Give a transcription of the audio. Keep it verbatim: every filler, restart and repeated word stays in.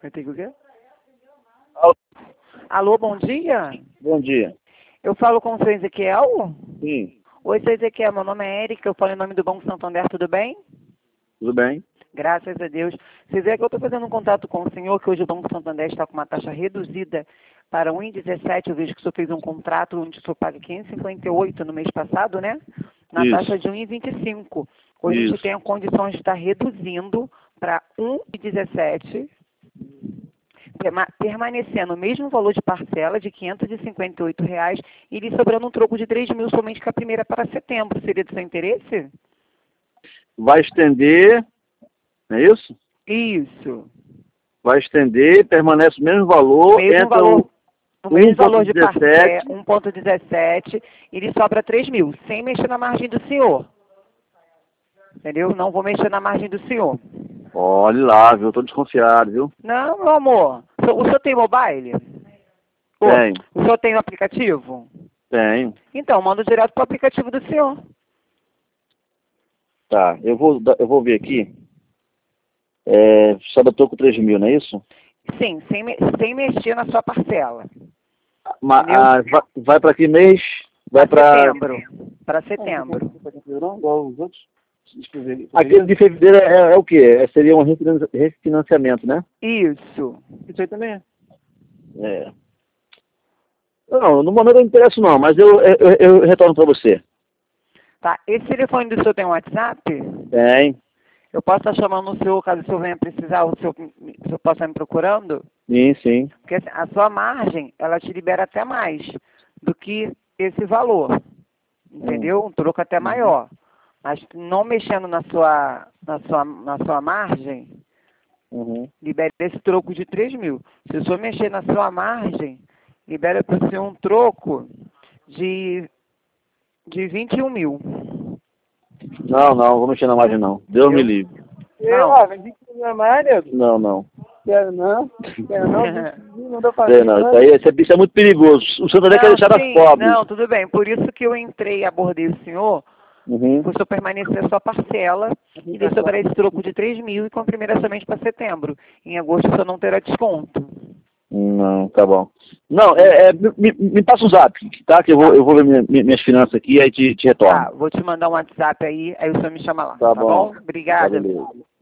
Vai ter que o quê? Alô? Alô, bom dia. Bom dia. Eu falo com o seu Ezequiel? Sim, Oi, seu Ezequiel, meu nome é Érica, eu falo em nome do Banco Santander, tudo bem? tudo bem? Graças a Deus. Você vê que eu estou fazendo um contato com o senhor, que hoje o Banco Santander está com uma taxa reduzida para um vírgula dezessete. Eu vejo que o senhor fez um contrato onde o senhor paga quinhentos e cinquenta e oito no mês passado, né? Na Isso. taxa de um vírgula vinte e cinco. Hoje a gente Isso. tem a condição de estar reduzindo para um vírgula dezessete, perma- permanecendo o mesmo valor de parcela de quinhentos e cinquenta e oito reais e lhe sobrando um troco de três mil somente com a primeira para setembro. Seria do seu interesse? Vai estender, não é isso? Isso. Vai estender, permanece o mesmo valor, Mesmo entra valor, o o mesmo valor de um vírgula parcela, dezessete. um vírgula dezessete, e lhe sobra três mil, sem mexer na margem do senhor. Entendeu? Não vou mexer na margem do senhor. Olha lá, viu? Eu tô desconfiado, viu? Não, meu amor. O senhor o senhor tem mobile? Ô, Tenho, o senhor tem o aplicativo? tenho. Então, manda direto para o aplicativo do senhor. Tá, eu vou, dar- eu vou ver aqui. É, só eu tô com três mil, não é isso? Sim, sem, me- sem mexer na sua parcela. Ma, Entendeu? ah, vai vai para que mês? Vai Para para... setembro. Para setembro. Igual os outros? Aquele de fevereiro é, é o quê? É, seria um refinan- refinanciamento, né? Isso. Isso aí também é. É. Não, no momento eu não interesso não, mas eu, eu, eu retorno para você. Tá. Esse telefone do senhor tem um WhatsApp? Tem, Eu posso estar chamando o senhor, caso o senhor venha precisar, o senhor, o senhor possa estar me procurando? sim, sim. Porque assim, a sua margem, ela te libera até mais do que esse valor. Entendeu? Um troco até maior. Mas não mexendo na sua, na sua, na sua margem, Uhum. libera esse troco de três mil. Se o senhor mexer na sua margem, libera para o senhor um troco de, de vinte e um mil. Não, não, vou mexer na margem não. Deus me Entendeu? livre. Não. ó, vem aqui na minha área. Não, não. Quero não. Quero não. Não dá pra É, ver. não, isso aí esse bicho é muito perigoso. O Santander quer Não, deixar as sim, pobres. não, tudo bem. Por isso que eu entrei e abordei o senhor, Uhum. para o senhor permanecer a sua parcela e lhe sobrar esse troco de três mil e com a primeira somente para setembro. Em agosto o senhor não terá desconto. Não, tá bom. Não, é, é, me, me passa o zap, tá? Que eu vou, eu vou ver minha- minha- minhas finanças aqui e aí te, te retorno. Tá, vou te mandar um WhatsApp aí, aí o senhor me chama lá. Tá Tá, bom. bom? Obrigada. Tá, beleza.